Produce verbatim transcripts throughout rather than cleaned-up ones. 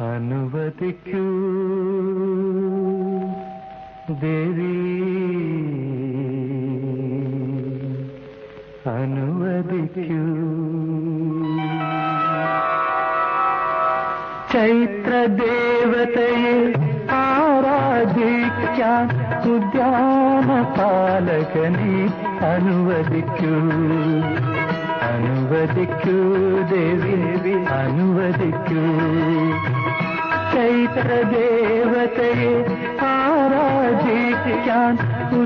അനുവദിക്കൂ ദേവി, അനുവദിക്കൂ. ചൈത്രദേവതയെ ആരാധിക്കാൻ ഉദ്യാനപാലകനെ അനുവദിക്കൂ, അനുവദിക്കൂ ദേവി, അനുവദിക്കൂ. ചൈത്രദേവതയെ ആരാധിക്കാൻ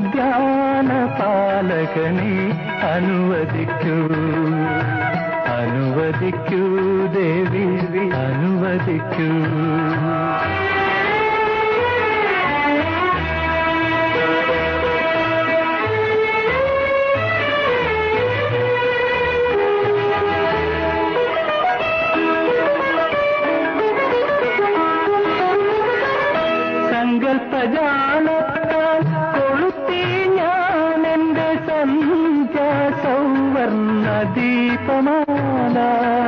ഉദ്യാനപാലകനെ അനുവദിക്കൂ, അനുവദിക്കൂ ദേവി, അനുവദിക്കൂ. സങ്കൽപ്പജാലത്താൽ കൊളുത്തി ഞാൻ എന്റെ സന്ധ്യാ സൗവർണ്ണ ദീപമാല.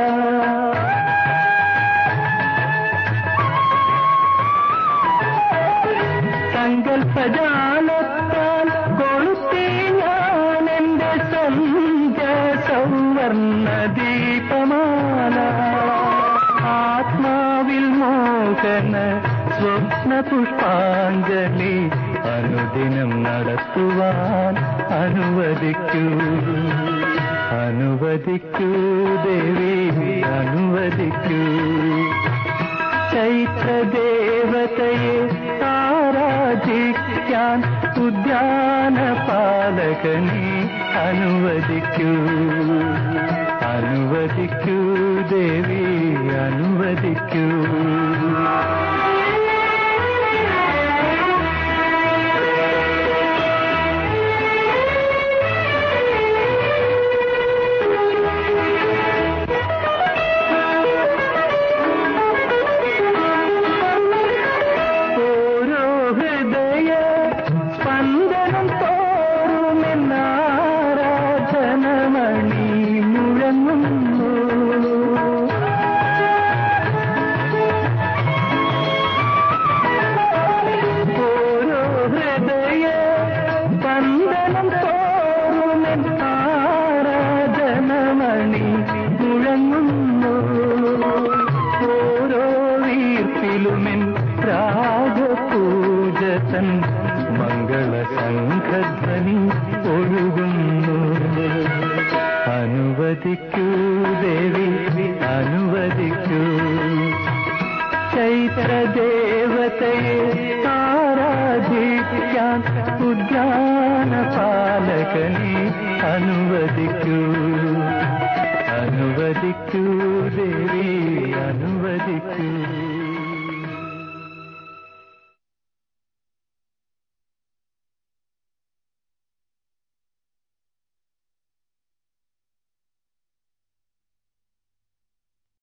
സങ്കൽപ്പജാലത്താൽ കൊളുത്തി ഞാൻ എന്റെ സന്ധ്യാ സൗവർണ്ണ ദീപമാല. ആത്മാവിൽ മോഹന സ്വപ്ന പുഷ്പാഞ്ജലി അനുദിനം നടത്തുവാൻ അനുവദിക്കൂ, അനുവദിക്കൂ ദേവി, അനുവദിക്കൂ. ചൈത്രദേവതയെ ആരാധിക്കാൻ ഉദ്യാനപാലകനെ അനുവദിക്കൂ, അനുവദിക്കൂ ദേവി, അനുവദിക്കൂ. രാഗപൂജതൻ മംഗളശംഖധ്വനി ഒഴുകുന്നു. അനുവദിക്കൂ ദേവി, അനുവദിക്കൂ. ചൈത്രദേവതയെ ആരാധിക്കാൻ ഉദ്യാനപാലകനെ അനുവദിക്കൂ, അനുവദിക്കൂ ദേവി, അനുവദിക്കൂ.